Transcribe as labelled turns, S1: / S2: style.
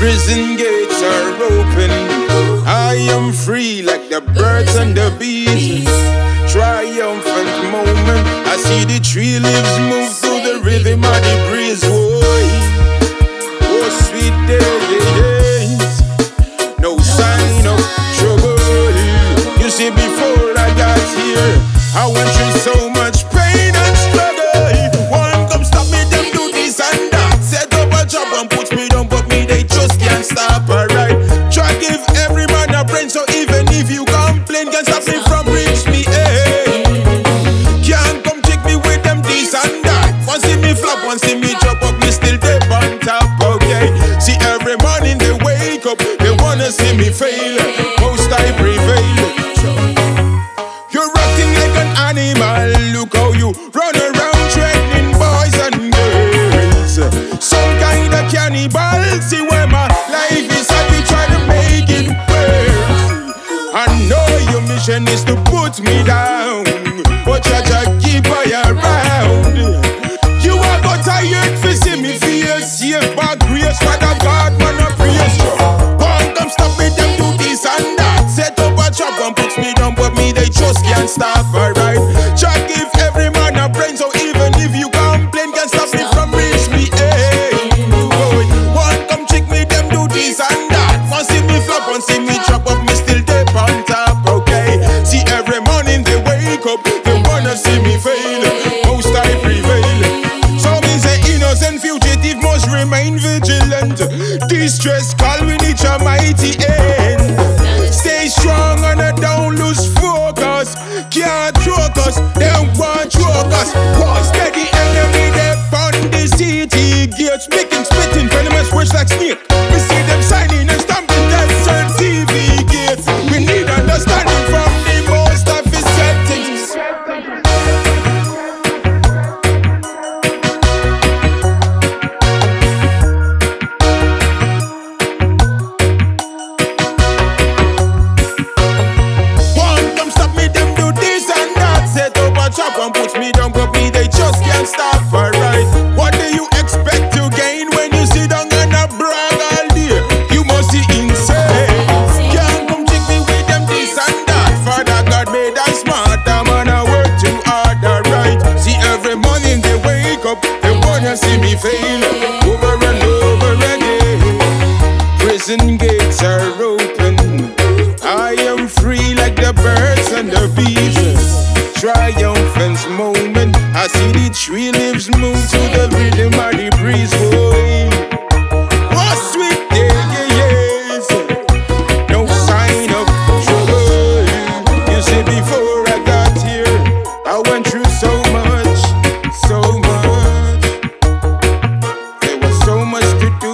S1: Prison gates are open. I am free like the birds and the bees. Triumphant moment. I see the tree leaves move through the rhythm of the breeze. Oh, sweet days. No sign of trouble. You see, before I got here, I went through so much pain and struggle. One come stop me, them do this and that. Set up a job and put me down, but me they just can't stop, alright. Try give every man a brain, so even if you complain, can't stop me from reach me, eh. Can't come check me with them this and that. One see me flop, one see me drop up, me still dip on top, okay. See every morning they wake up, they wanna see me fail. Most I prevail. You're acting like an animal, look how you run around threatening boys and girls. Some kind of cannibal, see where my life is at, you try to make it worse. I know your mission is to put me down, but you just keep I around. You are got tired for see me fear, safe by grace, Father God, man I praise you. One come stop me, them do this and that. Set up a trap and put me down, but me they just can't stop, alright. Try give every man a brain, so even if you complain, can't stop me from reach me, eh. One come check me, them do this and that. One see me flop, one see me chop up, me still dip on top, okay. See every morning they wake up, they wanna see me fail. Most I prevail. So me say innocent fugitive must remain vigilant. Distress call we need your mighty end. Stay strong and don't lose focus. Can't choke us, they won't choke us. Was steady enemy they on the city gates, making spitting venomous words like snake. We see them signing and stamping tests on TV gates. We need understanding from the most of his settings. Chop and put me down, but me they just can't stop, alright. What do you expect to gain when you sit down and a brag all day? You must be insane. Can't come check me with them this and that. Father God made us smart, man I work too hard, alright. See every morning they wake up, they wanna see me fail over and over again. Prison gates are open. I am free like the birds and the bees. Triumphant moment. I see the tree leaves move to the rhythm of the breeze. Oh, sweet day, yes. No sign of trouble. You see, before I got here, I went through so much, so much. There was so much to do.